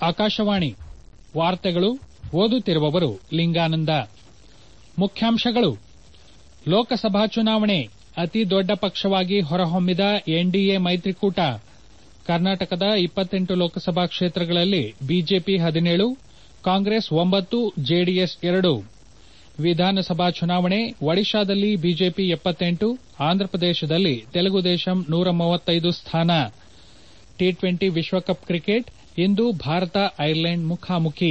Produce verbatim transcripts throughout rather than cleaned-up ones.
ಆಕಾಶವಾಣಿ ವಾರ್ತೆಗಳು ಓದುತ್ತಿರುವವರು ಲಿಂಗಾನಂದ. ಮುಖ್ಯಾಂಶಗಳು: ಲೋಕಸಭಾ ಚುನಾವಣೆ ಅತಿ ದೊಡ್ಡ ಪಕ್ಷವಾಗಿ ಹೊರಹೊಮ್ಮಿದ ಎನ್ಡಿಎ ಮೈತ್ರಿಕೂಟ. ಕರ್ನಾಟಕದ ಇಪ್ಪತ್ತೆಂಟು ಲೋಕಸಭಾ ಕ್ಷೇತ್ರಗಳಲ್ಲಿ ಬಿಜೆಪಿ ಹದಿನೇಳು, ಕಾಂಗ್ರೆಸ್ ಒಂಬತ್ತು, ಜೆಡಿಎಸ್ ಎರಡು. ವಿಧಾನಸಭಾ ಚುನಾವಣೆ: ಒಡಿಶಾದಲ್ಲಿ ಬಿಜೆಪಿ ಎಪ್ಪತ್ತೆಂಟು, ಆಂಧ್ರಪ್ರದೇಶದಲ್ಲಿ ತೆಲುಗುದೇಶಂ ನೂರ ಮೂವತ್ತೈದು ಸ್ಥಾನ. ಟಿ ಟ್ವೆಂಟಿ ವಿಶ್ವಕಪ್ ಕ್ರಿಕೆಟ್ ಇಂದು ಭಾರತ ಐರ್ಲೆಂಡ್ ಮುಖಾಮುಖಿ.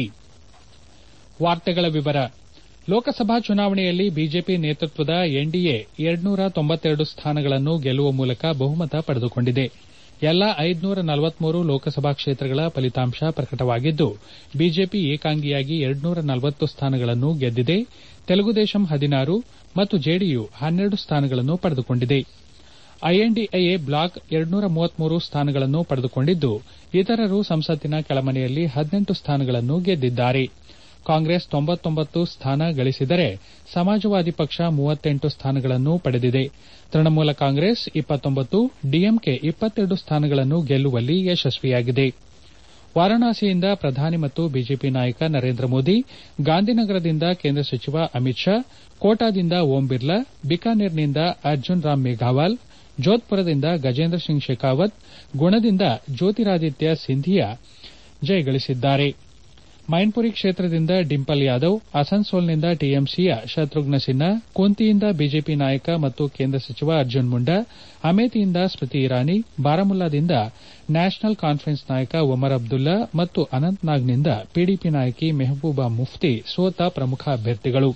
ಲೋಕಸಭಾ ಚುನಾವಣೆಯಲ್ಲಿ ಬಿಜೆಪಿ ನೇತೃತ್ವದ ಎನ್ಡಿಎ ಎರಡ್ನೂರ ತೊಂಬತ್ತೆರಡು ಸ್ಥಾನಗಳನ್ನು ಗೆಲ್ಲುವ ಮೂಲಕ ಬಹುಮತ ಪಡೆದುಕೊಂಡಿದೆ. ಎಲ್ಲಾ ಐದುನೂರ ನಲವತ್ಮೂರು ಲೋಕಸಭಾ ಕ್ಷೇತ್ರಗಳ ಫಲಿತಾಂಶ ಪ್ರಕಟವಾಗಿದ್ದು, ಬಿಜೆಪಿ ಏಕಾಂಗಿಯಾಗಿ ಎರಡ್ನೂರ ನಲವತ್ತು ಸ್ಥಾನಗಳನ್ನು ಗೆದ್ದಿದೆ. ತೆಲುಗುದೇಶಂ ಹದಿನಾರು ಮತ್ತು ಜೆಡಿಯು ಹನ್ನೆರಡು ಸ್ಥಾನಗಳನ್ನು ಪಡೆದುಕೊಂಡಿದೆ. ಐಎನ್ಡಿಎ ಬ್ಲಾಕ್ ಎರಡ್ನೂರ ಮೂವತ್ಮೂರು ಸ್ಥಾನಗಳನ್ನು ಪಡೆದುಕೊಂಡಿದ್ದು, ಇತರರು ಸಂಸತ್ತಿನ ಕೆಳಮನೆಯಲ್ಲಿ ಹದಿನೆಂಟು ಸ್ಥಾನಗಳನ್ನು ಗೆದ್ದಿದ್ದಾರೆ. ಕಾಂಗ್ರೆಸ್ ತೊಂಬತ್ತೊಂಬತ್ತು ಸ್ಥಾನ ಗಳಿಸಿದರೆ, ಸಮಾಜವಾದಿ ಪಕ್ಷ ಮೂವತ್ತೆಂಟು ಸ್ಥಾನಗಳನ್ನು ಪಡೆದಿದೆ. ತೃಣಮೂಲ ಕಾಂಗ್ರೆಸ್ ಇಪ್ಪತ್ತೊಂಬತ್ತು, ಡಿಎಂಕೆ ಇಪ್ಪತ್ತೆರಡು ಸ್ಥಾನಗಳನ್ನು ಗೆಲ್ಲುವಲ್ಲಿ ಯಶಸ್ವಿಯಾಗಿದೆ. ವಾರಾಣಸಿಯಿಂದ ಪ್ರಧಾನಿ ಮತ್ತು ಬಿಜೆಪಿ ನಾಯಕ ನರೇಂದ್ರ ಮೋದಿ, ಗಾಂಧಿನಗರದಿಂದ ಕೇಂದ್ರ ಸಚಿವ ಅಮಿತ್ ಶಾ, ಕೋಟಾದಿಂದ ಓಂ ಬಿರ್ಲಾ, ಬಿಕಾನೇರ್ನಿಂದ ಅರ್ಜುನ್ ರಾಮ್ ಮೇಘವಾಲ್, ಜೋಧ್ಪುರದಿಂದ ಗಜೇಂದ್ರ ಸಿಂಗ್ ಶೆಖಾವತ್, ಗುಣದಿಂದ ಜ್ಯೋತಿರಾದಿತ್ಯ ಸಿಂಧಿಯಾ ಜಯಗಳಿಸಿದ್ದಾರೆ. ಮೈನ್ಪುರಿ ಕ್ಷೇತ್ರದಿಂದ ಡಿಂಪಲ್ ಯಾದವ್, ಅಸನ್ಸೋಲ್ನಿಂದ ಟಿಎಂಸಿಯ ಶತ್ರುಘ್ನ ಸಿನ್ಹಾ, ಕುಂತಿಯಿಂದ ಬಿಜೆಪಿ ನಾಯಕ ಮತ್ತು ಕೇಂದ್ರ ಸಚಿವ ಅರ್ಜುನ್ ಮುಂಡಾ, ಅಮೇಥಿಯಿಂದ ಸ್ಮೃತಿ ಇರಾನಿ, ಬಾರಾಮುಲ್ಲಾದಿಂದ ನ್ಯಾಷನಲ್ ಕಾನ್ಫರೆನ್ಸ್ ನಾಯಕ ಒಮರ್ ಅಬ್ದುಲ್ಲಾ ಮತ್ತು ಅನಂತನಾಗ್ನಿಂದ ಪಿಡಿಪಿ ನಾಯಕಿ ಮೆಹಬೂಬಾ ಮುಫ್ತಿ ಸೋತ ಪ್ರಮುಖ ಅಭ್ಯರ್ಥಿಗಳು.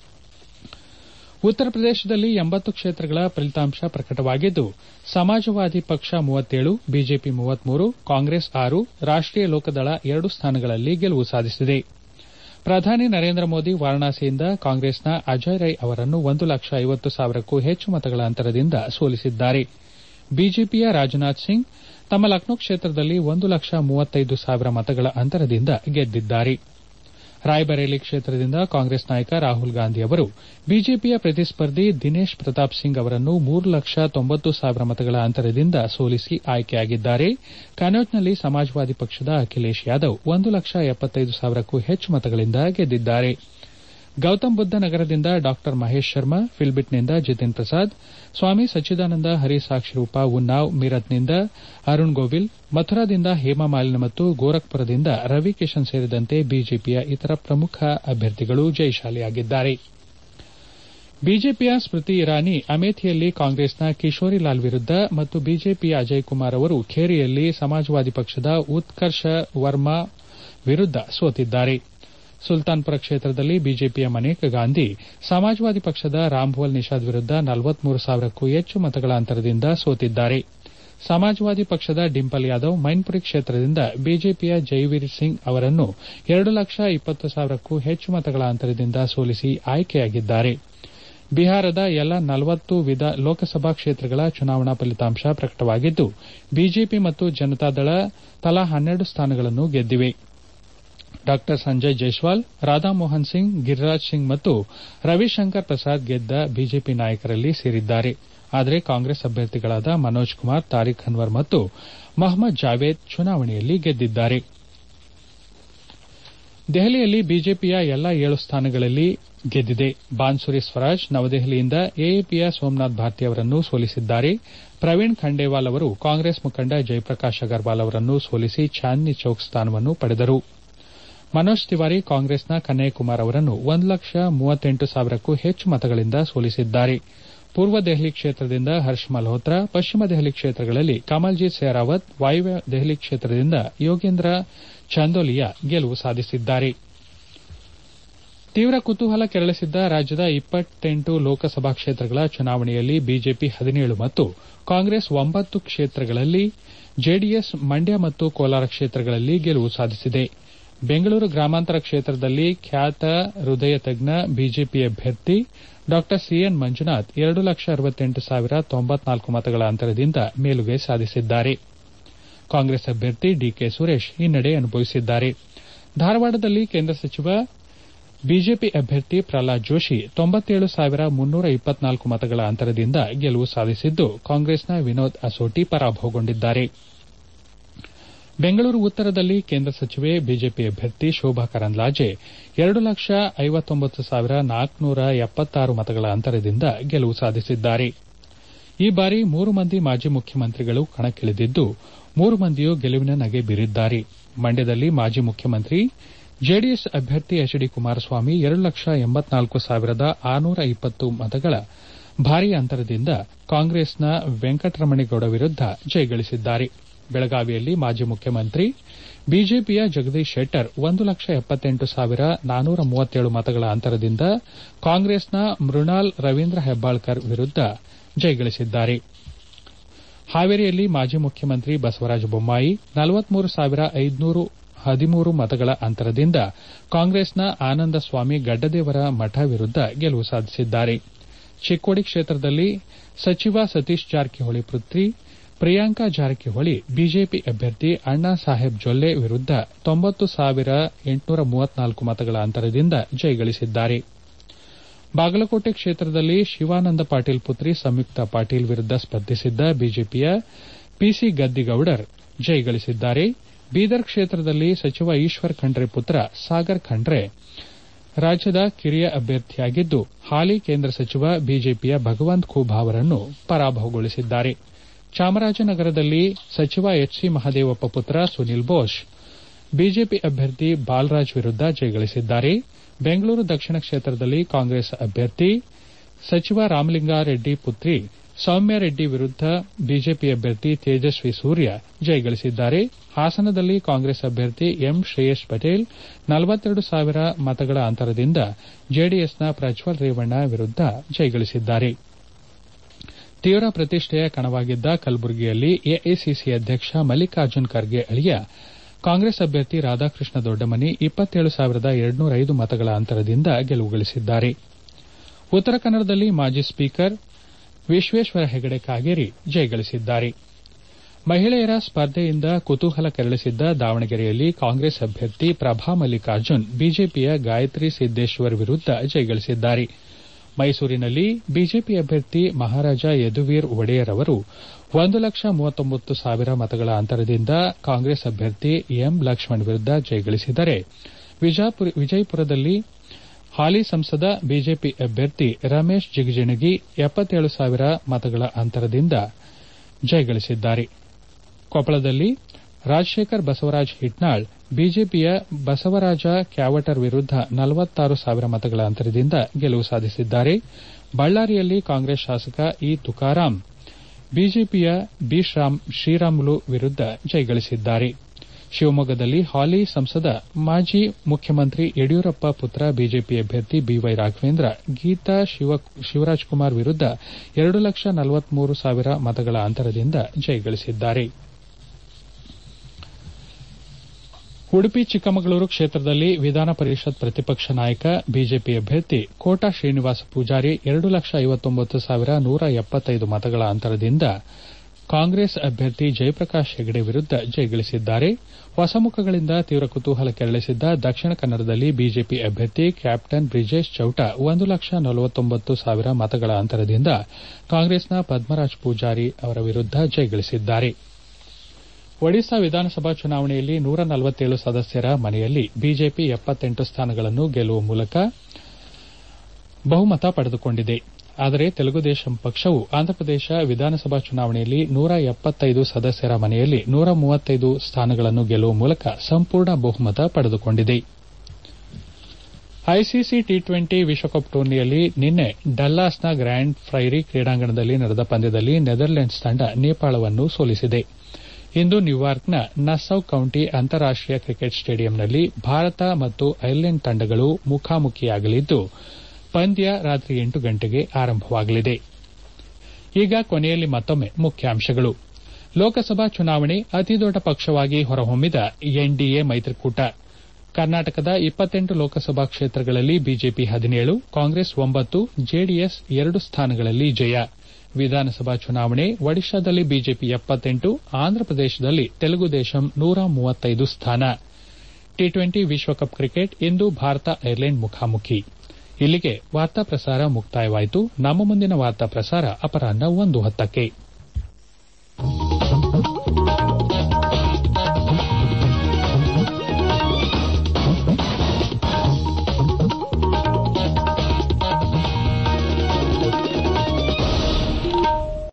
ಉತ್ತರ ಪ್ರದೇಶದಲ್ಲಿ ಎಂಬತ್ತು ಕ್ಷೇತ್ರಗಳ ಫಲಿತಾಂಶ ಪ್ರಕಟವಾಗಿದ್ದು, ಸಮಾಜವಾದಿ ಪಕ್ಷ ಮೂವತ್ತೇಳು, ಬಿಜೆಪಿ ಮೂವತ್ಮೂರು, ಕಾಂಗ್ರೆಸ್ ಆರು, ರಾಷ್ಟೀಯ ಲೋಕದಳ ಎರಡು ಸ್ಥಾನಗಳಲ್ಲಿ ಗೆಲುವು ಸಾಧಿಸಿದೆ. ಪ್ರಧಾನಿ ನರೇಂದ್ರ ಮೋದಿ ವಾರಾಣಸಿಯಿಂದ ಕಾಂಗ್ರೆಸ್ನ ಅಜಯ್ ರೈ ಅವರನ್ನು ಒಂದು ಲಕ್ಷ ಐವತ್ತು ಸಾವಿರಕ್ಕೂ ಹೆಚ್ಚು ಮತಗಳ ಅಂತರದಿಂದ ಸೋಲಿಸಿದ್ದಾರೆ. ಬಿಜೆಪಿಯ ರಾಜನಾಥ್ ಸಿಂಗ್ ತಮ್ಮ ಲಕ್ನೋ ಕ್ಷೇತ್ರದಲ್ಲಿ ಒಂದು ಲಕ್ಷ ಮೂವತ್ತೈದು ಸಾವಿರ ಮತಗಳ ಅಂತರದಿಂದ ಗೆದ್ದಿದ್ದಾರೆ. ರಾಯ್ಬರೇಲಿ ಕ್ಷೇತ್ರದಿಂದ ಕಾಂಗ್ರೆಸ್ ನಾಯಕ ರಾಹುಲ್ ಗಾಂಧಿ ಅವರು ಬಿಜೆಪಿಯ ಪ್ರತಿಸ್ಪರ್ಧಿ ದಿನೇಶ್ ಪ್ರತಾಪ್ ಸಿಂಗ್ ಅವರನ್ನು ಮೂರು ಲಕ್ಷ ತೊಂಬತ್ತು ಸಾವಿರ ಮತಗಳ ಅಂತರದಿಂದ ಸೋಲಿಸಿ ಆಯ್ಕೆಯಾಗಿದ್ದಾರೆ. ಕನೌಜ್ನಲ್ಲಿ ಸಮಾಜವಾದಿ ಪಕ್ಷದ ಅಖಿಲೇಶ್ ಯಾದವ್ ಒಂದು ಲಕ್ಷ ಎಪ್ಪತ್ತೈದು ಸಾವಿರಕ್ಕೂ ಹೆಚ್ಚು ಮತಗಳಿಂದ ಗೆದ್ದಿದ್ದಾರೆ. ಗೌತಮ್ ಬುದ್ದ ನಗರದಿಂದ ಡಾ ಮಹೇಶ್ ಶರ್ಮಾ, ಫಿಲ್ಬಿಟ್ನಿಂದ ಜಿತಿನ್ ಪ್ರಸಾದ್, ಸ್ವಾಮಿ ಸಚ್ಚಿದಾನಂದ ಹರಿ ಸಾಕ್ಷಿರೂಪ ಉನ್ನಾವ್, ಮೀರತ್ನಿಂದ ಅರುಣ್ ಗೋವಿಲ್, ಮಥುರಾದಿಂದ ಹೇಮಾ ಮಾಲಿನಿ ಮತ್ತು ಗೋರಖ್ಪುರದಿಂದ ರವಿ ಕಿಶನ್ ಸೇರಿದಂತೆ ಬಿಜೆಪಿಯ ಇತರ ಪ್ರಮುಖ ಅಭ್ಯರ್ಥಿಗಳು ಜಯಶಾಲಿಯಾಗಿದ್ದಾರೆ. ಬಿಜೆಪಿಯ ಸ್ಮೃತಿ ಇರಾನಿ ಅಮೇಥಿಯಲ್ಲಿ ಕಾಂಗ್ರೆಸ್ನ ಕಿಶೋರಿ ಲಾಲ್ ವಿರುದ್ದ ಮತ್ತು ಬಿಜೆಪಿಯ ಅಜಯ್ ಕುಮಾರ್ ಅವರು ಖೇರಿಯಲ್ಲಿ ಸಮಾಜವಾದಿ ಪಕ್ಷದ ಉತ್ಕರ್ಷ ವರ್ಮಾ ವಿರುದ್ದ ಸೋತಿದ್ದಾರೆ. ಸುಲ್ತಾನ್ಪುರ ಕ್ಷೇತ್ರದಲ್ಲಿ ಬಿಜೆಪಿಯ ಮನೇಕಾ ಗಾಂಧಿ ಸಮಾಜವಾದಿ ಪಕ್ಷದ ರಾಮ್ಭುವಲ್ ನಿಷಾದ್ ವಿರುದ್ದ ನಲವತ್ಮೂರು ಸಾವಿರಕ್ಕೂ ಹೆಚ್ಚು ಮತಗಳ ಅಂತರದಿಂದ ಸೋತಿದ್ದಾರೆ. ಸಮಾಜವಾದಿ ಪಕ್ಷದ ಡಿಂಪಲ್ ಯಾದವ್ ಮೈನ್ಪುರಿ ಕ್ಷೇತ್ರದಿಂದ ಬಿಜೆಪಿಯ ಜೈವೀರ್ ಸಿಂಗ್ ಅವರನ್ನು ಎರಡು ಲಕ್ಷ ಇಪ್ಪತ್ತು ಸಾವಿರಕ್ಕೂ ಹೆಚ್ಚು ಮತಗಳ ಅಂತರದಿಂದ ಸೋಲಿಸಿ ಆಯ್ಕೆಯಾಗಿದ್ದಾರೆ. ಬಿಹಾರದ ಎಲ್ಲ ನಲವತ್ತು ಲೋಕಸಭಾ ಕ್ಷೇತ್ರಗಳ ಚುನಾವಣಾ ಫಲಿತಾಂಶ ಪ್ರಕಟವಾಗಿದ್ದು, ಬಿಜೆಪಿ ಮತ್ತು ಜನತಾದಳ ತಲಾ ಹನ್ನೆರಡು ಸ್ಥಾನಗಳನ್ನು ಗೆದ್ದಿವೆ. ಡಾ ಸಂಜಯ್ ಜೈಸ್ವಾಲ್, ರಾಧಾಮೋಹನ್ ಸಿಂಗ್, ಗಿರಿರಾಜ್ ಸಿಂಗ್ ಮತ್ತು ರವಿಶಂಕರ್ ಪ್ರಸಾದ್ ಗೆದ್ದ ಬಿಜೆಪಿ ನಾಯಕರಲ್ಲಿ ಸೇರಿದ್ದಾರೆ. ಆದರೆ ಕಾಂಗ್ರೆಸ್ ಅಭ್ಯರ್ಥಿಗಳಾದ ಮನೋಜ್ ಕುಮಾರ್, ತಾರಿಕ್ ಅನ್ವರ್ ಮತ್ತು ಮಹಮ್ಮದ್ ಜಾವೇದ್ ಚುನಾವಣೆಯಲ್ಲಿ ಗೆದ್ದಿದ್ದಾರೆ. ದೆಹಲಿಯಲ್ಲಿ ಬಿಜೆಪಿಯ ಎಲ್ಲಾ ಏಳು ಸ್ಥಾನಗಳಲ್ಲಿ ಗೆದ್ದಿದೆ. ಬಾನ್ಸುರಿ ಸ್ವರಾಜ್ ನವದೆಹಲಿಯಿಂದ ಎಎಪಿಯ ಸೋಮನಾಥ್ ಭಾರ್ತಿ ಅವರನ್ನು ಸೋಲಿಸಿದ್ದಾರೆ. ಪ್ರವೀಣ್ ಖಂಡೇವಾಲ್ ಅವರು ಕಾಂಗ್ರೆಸ್ ಮುಖಂಡ ಜಯಪ್ರಕಾಶ್ ಅಗರ್ವಾಲ್ ಅವರನ್ನು ಸೋಲಿಸಿ ಚಾಂದ್ನಿ ಚೌಕ್ ಸ್ಥಾನವನ್ನು ಪಡೆದರು. ಮನೋಜ್ ತಿವಾರಿ ಕಾಂಗ್ರೆಸ್ನ ಕನ್ನಯ್ಯಕುಮಾರ್ ಅವರನ್ನು ಒಂದು ಲಕ್ಷ ಮೂವತ್ತೆಂಟು ಸಾವಿರಕ್ಕೂ ಹೆಚ್ಚು ಮತಗಳಿಂದ ಸೋಲಿಸಿದ್ದಾರೆ. ಪೂರ್ವ ದೆಹಲಿ ಕ್ಷೇತ್ರದಿಂದ ಹರ್ಷ್ ಮಲ್ಹೋತ್ರಾ, ಪಶ್ಚಿಮ ದೆಹಲಿ ಕ್ಷೇತ್ರಗಳಲ್ಲಿ ಕಮಲ್ಜೀತ್ ಸೆಹರಾವತ್, ವಾಯುವ್ಯ ದೆಹಲಿ ಕ್ಷೇತ್ರದಿಂದ ಯೋಗೇಂದ್ರ ಚಂದೋಲಿಯಾ ಗೆಲುವು ಸಾಧಿಸಿದ್ದಾರೆ. ತೀವ್ರ ಕುತೂಹಲ ಕೆರಳಿಸಿದ್ದ ರಾಜ್ಯದ ಇಪ್ಪತ್ತೆಂಟು ಲೋಕಸಭಾ ಕ್ಷೇತ್ರಗಳ ಚುನಾವಣೆಯಲ್ಲಿ ಬಿಜೆಪಿ ಹದಿನೇಳು ಮತ್ತು ಕಾಂಗ್ರೆಸ್ ಒಂಬತ್ತು ಕ್ಷೇತ್ರಗಳಲ್ಲಿ, ಜೆಡಿಎಸ್ ಮಂಡ್ಯ ಮತ್ತು ಕೋಲಾರ ಕ್ಷೇತ್ರಗಳಲ್ಲಿ ಗೆಲುವು ಸಾಧಿಸಿದೆ. ಬೆಂಗಳೂರು ಗ್ರಾಮಾಂತರ ಕ್ಷೇತ್ರದಲ್ಲಿ ಖ್ಯಾತ ಹೃದಯ ತಜ್ಞ ಬಿಜೆಪಿ ಅಭ್ಯರ್ಥಿ ಡಾ ಸಿಎನ್ ಮಂಜುನಾಥ್ ಎರಡು ಲಕ್ಷ ಅರವತ್ತೆಂಟು ಸಾವಿರ ತೊಂಬತ್ನಾಲ್ಕು ಮತಗಳ ಅಂತರದಿಂದ ಮೇಲುಗೈ ಸಾಧಿಸಿದ್ದಾರೆ. ಕಾಂಗ್ರೆಸ್ ಅಭ್ಯರ್ಥಿ ಡಿಕೆ ಸುರೇಶ್ ಹಿನ್ನಡೆ ಅನುಭವಿಸಿದ್ದಾರೆ. ಧಾರವಾಡದಲ್ಲಿ ಕೇಂದ್ರ ಸಚಿವ ಬಿಜೆಪಿ ಅಭ್ಯರ್ಥಿ ಪ್ರಹ್ಲಾದ್ ಜೋಶಿ ತೊಂಬತ್ತೇಳು ಸಾವಿರ ಮುನ್ನೂರ ಇಪ್ಪತ್ನಾಲ್ಕು ಮತಗಳ ಅಂತರದಿಂದ ಗೆಲುವು ಸಾಧಿಸಿದ್ದು, ಕಾಂಗ್ರೆಸ್ನ ವಿನೋದ್ ಅಸೋಟಿ ಪರಾಭವಗೊಂಡಿದ್ದಾರೆ. ಬೆಂಗಳೂರು ಉತ್ತರದಲ್ಲಿ ಕೇಂದ್ರ ಸಚಿವೆ ಬಿಜೆಪಿ ಅಭ್ಯರ್ಥಿ ಶೋಭಾ ಕರಂದ್ಲಾಜೆ ಎರಡು ಲಕ್ಷ ಐವತ್ತೊಂಬತ್ತು ಸಾವಿರ ನಾಲ್ಕುನೂರ ಎಪ್ಪತ್ತಾರು ಮತಗಳ ಅಂತರದಿಂದ ಗೆಲುವು ಸಾಧಿಸಿದ್ದಾರೆ. ಈ ಬಾರಿ ಮೂರು ಮಂದಿ ಮಾಜಿ ಮುಖ್ಯಮಂತ್ರಿಗಳು ಕಣಕ್ಕಿಳಿದಿದ್ದು, ಮೂರು ಮಂದಿಯೂ ಗೆಲುವಿನ ನಗೆ ಬೀರಿದ್ದಾರೆ. ಮಂಡ್ಯದಲ್ಲಿ ಮಾಜಿ ಮುಖ್ಯಮಂತ್ರಿ ಜೆಡಿಎಸ್ ಅಭ್ಯರ್ಥಿ ಎಚ್ ಡಿ ಕುಮಾರಸ್ವಾಮಿ ಎರಡು ಲಕ್ಷ ಎಂಬತ್ನಾಲ್ಕು ಸಾವಿರದ ಆರುನೂರ ಇಪ್ಪತ್ತು ಮತಗಳ ಭಾರೀ ಅಂತರದಿಂದ ಕಾಂಗ್ರೆಸ್ನ ವೆಂಕಟರಮಣೇಗೌಡ ವಿರುದ್ದ ಜಯಗಳಿಸಿದ್ದಾರೆ. ಬೆಳಗಾವಿಯಲ್ಲಿ ಮಾಜಿ ಮುಖ್ಯಮಂತ್ರಿ ಬಿಜೆಪಿಯ ಜಗದೀಶ್ ಶೆಟ್ಟರ್ ಒಂದು ಲಕ್ಷ ಎಪ್ಪತ್ತೆಂಟು ಸಾವಿರ ನಾನೂರ ಮೂವತ್ತೇಳು ಮತಗಳ ಅಂತರದಿಂದ ಕಾಂಗ್ರೆಸ್ನ ಮೃಣಾಲ್ ರವೀಂದ್ರ ಹೆಬ್ಬಾಳ್ಕರ್ ವಿರುದ್ದ ಜಯಗಳಿಸಿದ್ದಾರೆ. ಹಾವೇರಿಯಲ್ಲಿ ಮಾಜಿ ಮುಖ್ಯಮಂತ್ರಿ ಬಸವರಾಜ ಬೊಮ್ಮಾಯಿ ನಲವತ್ಮೂರು ಸಾವಿರ ಐದುನೂರ ಹದಿಮೂರು ಮತಗಳ ಅಂತರದಿಂದ ಕಾಂಗ್ರೆಸ್ನ ಆನಂದಸ್ವಾಮಿ ಗಡ್ಡದೇವರ ಮಠ ವಿರುದ್ದ ಗೆಲುವು ಸಾಧಿಸಿದ್ದಾರೆ. ಚಿಕ್ಕೋಡಿ ಕ್ಷೇತ್ರದಲ್ಲಿ ಸಚಿವ ಸತೀಶ್ ಜಾರಕಿಹೊಳಿ ಪುತ್ರಿ ಪ್ರಿಯಾಂಕಾ ಜಾರಕಿಹೊಳಿ ಬಿಜೆಪಿ ಅಭ್ಯರ್ಥಿ ಅಣ್ಣಾ ಸಾಹೇಬ್ ಜೊಲ್ಲೆ ವಿರುದ್ದ ತೊಂಬತ್ತು ಸಾವಿರ ಎಂಟುನೂರ ಮೂವತ್ನಾಲ್ಕು ಮತಗಳ ಅಂತರದಿಂದ ಜಯಗಳಿಸಿದ್ದಾರೆ. ಬಾಗಲಕೋಟೆ ಕ್ಷೇತ್ರದಲ್ಲಿ ಶಿವಾನಂದ ಪಾಟೀಲ್ ಪುತ್ರಿ ಸಂಯುಕ್ತಾ ಪಾಟೀಲ್ ವಿರುದ್ದ ಸ್ಪರ್ಧಿಸಿದ್ದ ಬಿಜೆಪಿಯ ಪಿಸಿ ಗದ್ದಿಗೌಡರ್ ಜಯಗಳಿಸಿದ್ದಾರೆ. ಬೀದರ್ ಕ್ಷೇತ್ರದಲ್ಲಿ ಸಚಿವ ಈಶ್ವರ್ ಖಂಡ್ರೆ ಪುತ್ರ ಸಾಗರ್ ಖಂಡ್ರೆ ರಾಜ್ಯದ ಕಿರಿಯ ಅಭ್ಯರ್ಥಿಯಾಗಿದ್ದು, ಹಾಲಿ ಕೇಂದ್ರ ಸಚಿವ ಬಿಜೆಪಿಯ ಭಗವಂತ್ ಖೂಬಾ ಅವರನ್ನು ಪರಾಭವಗೊಳಿಸಿದ್ದಾರೆ. ಚಾಮರಾಜನಗರದಲ್ಲಿ ಸಚಿವ ಎಚ್ ಸಿ ಮಹದೇವಪ್ಪ ಪುತ್ರ ಸುನಿಲ್ ಬೋಸ್ ಬಿಜೆಪಿ ಅಭ್ಯರ್ಥಿ ಬಾಲರಾಜ್ ವಿರುದ್ದ ಜಯಗಳಿಸಿದ್ದಾರೆ. ಬೆಂಗಳೂರು ದಕ್ಷಿಣ ಕ್ಷೇತ್ರದಲ್ಲಿ ಕಾಂಗ್ರೆಸ್ ಅಭ್ಯರ್ಥಿ ಸಚಿವ ರಾಮಲಿಂಗಾರೆಡ್ಡಿ ಪುತ್ರಿ ಸೌಮ್ಯಾರೆಡ್ಡಿ ವಿರುದ್ದ ಬಿಜೆಪಿ ಅಭ್ಯರ್ಥಿ ತೇಜಸ್ವಿ ಸೂರ್ಯ ಜಯಗಳಿಸಿದ್ದಾರೆ. ಹಾಸನದಲ್ಲಿ ಕಾಂಗ್ರೆಸ್ ಅಭ್ಯರ್ಥಿ ಎಂ ಶ್ರೇಯಸ್ ಪಟೇಲ್ ನಲವತ್ತೆರಡು ಸಾವಿರ ಮತಗಳ ಅಂತರದಿಂದ ಜೆಡಿಎಸ್ನ ಪ್ರಜ್ವಲ್ ರೇವಣ್ಣ ವಿರುದ್ದ ಜಯಗಳಿಸಿದ್ದಾರೆ. ತೀವ್ರ ಪ್ರತಿಷ್ಠೆಯ ಕಣವಾಗಿದ್ದ ಕಲಬುರಗಿಯಲ್ಲಿ ಎಐಸಿಸಿ ಅಧ್ಯಕ್ಷ ಮಲ್ಲಿಕಾರ್ಜುನ್ ಖರ್ಗೆ ಅಳಿಯ ಕಾಂಗ್ರೆಸ್ ಅಭ್ಯರ್ಥಿ ರಾಧಾಕೃಷ್ಣ ದೊಡ್ಡಮನಿ ಇಪ್ಪತ್ತೇಳು ಸಾವಿರದ ಎರಡುನೂರ ಐದು ಮತಗಳ ಅಂತರದಿಂದ ಗೆಲುವು ಗಳಿಸಿದ್ದಾರೆ. ಉತ್ತರ ಕನ್ನಡದಲ್ಲಿ ಮಾಜಿ ಸ್ಪೀಕರ್ ವಿಶ್ವೇಶ್ವರ ಹೆಗಡೆ ಕಾಗೇರಿ ಜಯಗಳಿಸಿದ್ದಾರೆ. ಮಹಿಳೆಯರ ಸ್ಪರ್ಧೆಯಿಂದ ಕುತೂಹಲ ಕೆರಳಿಸಿದ್ದ ದಾವಣಗೆರೆಯಲ್ಲಿ ಕಾಂಗ್ರೆಸ್ ಅಭ್ಯರ್ಥಿ ಪ್ರಭಾ ಮಲ್ಲಿಕಾರ್ಜುನ್ ಬಿಜೆಪಿಯ ಗಾಯತ್ರಿ ಸಿದ್ದೇಶ್ವರ್ ವಿರುದ್ದ ಜಯಗಳಿಸಿದ್ದಾರೆ. ಮೈಸೂರಿನಲ್ಲಿ ಬಿಜೆಪಿ ಅಭ್ಯರ್ಥಿ ಮಹಾರಾಜ ಯದುವೀರ್ ಒಡೆಯರ್ ಅವರು ಒಂದು ಲಕ್ಷ ಮೂವತ್ತೊಂಬತ್ತು ಸಾವಿರ ಮತಗಳ ಅಂತರದಿಂದ ಕಾಂಗ್ರೆಸ್ ಅಭ್ಯರ್ಥಿ ಎಂ ಲಕ್ಷ್ಮಣ್ ವಿರುದ್ದ ಜಯಗಳಿಸಿದರೆ, ವಿಜಯಪುರದಲ್ಲಿ ಹಾಲಿ ಸಂಸದ ಬಿಜೆಪಿ ಅಭ್ಯರ್ಥಿ ರಮೇಶ್ ಜಿಗಜಿಣಗಿ ಎಪ್ಪತ್ತೇಳು ಸಾವಿರ ಮತಗಳ ಅಂತರದಿಂದ ಜಯಗಳಿಸಿದ್ದಾರೆ. ಕೊಪ್ಪಳದಲ್ಲಿ ರಾಜಶೇಖರ್ ಬಸವರಾಜ್ ಹಿಟ್ನಾಳ್ ಬಿಜೆಪಿಯ ಬಸವರಾಜ ಕ್ಯಾವಟರ್ ವಿರುದ್ದ ನಲವತ್ತಾರು ಸಾವಿರ ಮತಗಳ ಅಂತರದಿಂದ ಗೆಲುವು ಸಾಧಿಸಿದ್ದಾರೆ. ಬಳ್ಳಾರಿಯಲ್ಲಿ ಕಾಂಗ್ರೆಸ್ ಶಾಸಕ ಇ ತುಕಾರಾಂ ಬಿಜೆಪಿಯ ಬಿ ಶ್ರೀರಾಮುಲು ವಿರುದ್ದ ಜಯಗಳಿಸಿದ್ದಾರೆ. ಶಿವಮೊಗ್ಗದಲ್ಲಿ ಹಾಲಿ ಸಂಸದ ಮಾಜಿ ಮುಖ್ಯಮಂತ್ರಿ ಯಡಿಯೂರಪ್ಪ ಪುತ್ರ ಬಿಜೆಪಿ ಅಭ್ಯರ್ಥಿ ಬಿವೈ ರಾಘವೇಂದ್ರ ಗೀತಾ ಶಿವರಾಜ್ಕುಮಾರ್ ವಿರುದ್ದ ಎರಡು ಲಕ್ಷ ನಲವತ್ಮೂರು ಸಾವಿರ ಮತಗಳ ಅಂತರದಿಂದ ಜಯಗಳಿಸಿದ್ದಾರೆ. ಉಡುಪಿ ಚಿಕ್ಕಮಗಳೂರು ಕ್ಷೇತ್ರದಲ್ಲಿ ವಿಧಾನ ಪರಿಷತ್ ಪ್ರತಿಪಕ್ಷ ನಾಯಕ ಬಿಜೆಪಿ ಅಭ್ಯರ್ಥಿ ಕೋಟಾ ಶ್ರೀನಿವಾಸ ಪೂಜಾರಿ ಎರಡು ಲಕ್ಷ ಐವತ್ತೊಂಬತ್ತು ಸಾವಿರ ನೂರ ಎಪ್ಪತ್ತೈದು ಮತಗಳ ಅಂತರದಿಂದ ಕಾಂಗ್ರೆಸ್ ಅಭ್ಯರ್ಥಿ ಜಯಪ್ರಕಾಶ್ ಹೆಗಡೆ ವಿರುದ್ದ ಜಯಗಳಿಸಿದ್ದಾರೆ. ಹೊಸಮುಖಗಳಿಂದ ತೀವ್ರ ಕುತೂಹಲ ಕೆರಳಿಸಿದ್ದ ದಕ್ಷಿಣ ಕನ್ನಡದಲ್ಲಿ ಬಿಜೆಪಿ ಅಭ್ಯರ್ಥಿ ಕ್ಯಾಪ್ಟನ್ ಬ್ರಿಜೇಶ್ ಚೌಟ ಒಂದು ಲಕ್ಷ ನಲವತ್ತೊಂಬತ್ತು ಸಾವಿರ ಮತಗಳ ಅಂತರದಿಂದ ಕಾಂಗ್ರೆಸ್ನ ಪದ್ಮರಾಜ್ ಪೂಜಾರಿ ಅವರ ವಿರುದ್ದ ಜಯಗಳಿಸಿದ್ದಾರೆ. ಒಡಿಶಾ ವಿಧಾನಸಭಾ ಚುನಾವಣೆಯಲ್ಲಿ ನೂರ ನಲವತ್ತೇಳು ಸದಸ್ಯರ ಮನೆಯಲ್ಲಿ ಬಿಜೆಪಿ ಎಪ್ಪತ್ತೆಂಟು ಸ್ಥಾನಗಳನ್ನು ಗೆಲ್ಲುವ ಮೂಲಕ ಬಹುಮತ ಪಡೆದುಕೊಂಡಿದೆ. ಆದರೆ ತೆಲುಗುದೇಶಂ ಪಕ್ಷವು ಆಂಧ್ರಪ್ರದೇಶ ವಿಧಾನಸಭಾ ಚುನಾವಣೆಯಲ್ಲಿ ನೂರ ಎಪ್ಪತ್ತೈದು ಸದಸ್ಯರ ಮನೆಯಲ್ಲಿ ನೂರ ಮೂವತ್ತೈದು ಸ್ಥಾನಗಳನ್ನು ಗೆಲ್ಲುವ ಮೂಲಕ ಸಂಪೂರ್ಣ ಬಹುಮತ ಪಡೆದುಕೊಂಡಿದೆ. ಐಸಿಸಿ ಟಿ ಟ್ವೆಂಟಿ ವಿಶ್ವಕಪ್ ಟೂರ್ನಿಯಲ್ಲಿ ನಿನ್ನೆ ಡಲ್ಲಾಸ್ನ ಗ್ರ್ಯಾಂಡ್ ಫ್ರೈರಿ ಕ್ರೀಡಾಂಗಣದಲ್ಲಿ ನಡೆದ ಪಂದ್ಯದಲ್ಲಿ ನೆದರ್ಲೆಂಡ್ಸ್ ತಂಡ ನೇಪಾಳವನ್ನು ಸೋಲಿಸಿದೆ. ಇಂದು ನ್ಯೂಯಾರ್ಕ್ನ ನಸ್ಸೌ ಕೌಂಟಿ ಅಂತಾರಾಷ್ಟೀಯ ಕ್ರಿಕೆಟ್ ಸ್ಟೇಡಿಯಂನಲ್ಲಿ ಭಾರತ ಮತ್ತು ಐರ್ಲೆಂಡ್ ತಂಡಗಳು ಮುಖಾಮುಖಿಯಾಗಲಿದ್ದು, ಪಂದ್ಯ ರಾತ್ರಿ ಎಂಟು ಗಂಟೆಗೆ ಆರಂಭವಾಗಲಿದೆ. ಈಗ ಕೊನೆಯಲ್ಲಿ ಮತ್ತೊಮ್ಮೆ ಮುಖ್ಯಾಂಶಗಳು. ಲೋಕಸಭಾ ಚುನಾವಣೆ ಅತಿದೊಡ್ಡ ಪಕ್ಷವಾಗಿ ಹೊರಹೊಮ್ಮಿದ ಎನ್ಡಿಎ ಮೈತ್ರಿಕೂಟ. ಕರ್ನಾಟಕದ ಇಪ್ಪತ್ತೆಂಟು ಲೋಕಸಭಾ ಕ್ಷೇತ್ರಗಳಲ್ಲಿ ಬಿಜೆಪಿ ಹದಿನೇಳು, ಕಾಂಗ್ರೆಸ್ ಒಂಬತ್ತು, ಜೆಡಿಎಸ್ ಎರಡು ಸ್ಥಾನಗಳಲ್ಲಿ ಜಯ. ವಿಧಾನಸಭಾ ಚುನಾವಣೆ ಒಡಿಶಾದಲ್ಲಿ ಬಿಜೆಪಿ ಎಪ್ಪತ್ತೆಂಟು, ಆಂಧ್ರಪ್ರದೇಶದಲ್ಲಿ ತೆಲುಗುದೇಶಂ ನೂರ ಮೂವತ್ತೈದು ಸ್ಥಾನ. ಟಿ ಟ್ವೆಂಟಿ ವಿಶ್ವಕಪ್ ಕ್ರಿಕೆಟ್ ಇಂದು ಭಾರತ ಐರ್ಲೆಂಡ್ ಮುಖಾಮುಖಿ. ಇಲ್ಲಿಗೆ ವಾರ್ತಾ ಪ್ರಸಾರ ಮುಕ್ತಾಯವಾಯಿತು. ನಮ್ಮ ಮುಂದಿನ ವಾರ್ತಾ ಪ್ರಸಾರ ಅಪರಾಹ್ನ ಒಂದು ಹತ್ತಕ್ಕೆ.